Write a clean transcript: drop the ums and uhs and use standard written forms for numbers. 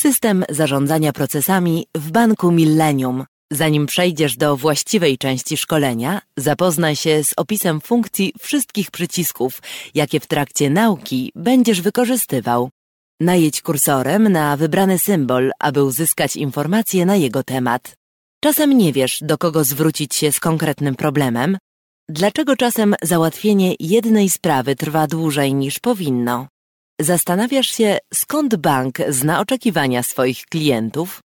System zarządzania procesami w Banku Millennium. Zanim przejdziesz do właściwej części szkolenia, zapoznaj się z opisem funkcji wszystkich przycisków, jakie w trakcie nauki będziesz wykorzystywał. Najedź kursorem na wybrany symbol, aby uzyskać informacje na jego temat. Czasem nie wiesz, do kogo zwrócić się z konkretnym problemem. Dlaczego czasem załatwienie jednej sprawy trwa dłużej niż powinno? Zastanawiasz się, skąd bank zna oczekiwania swoich klientów?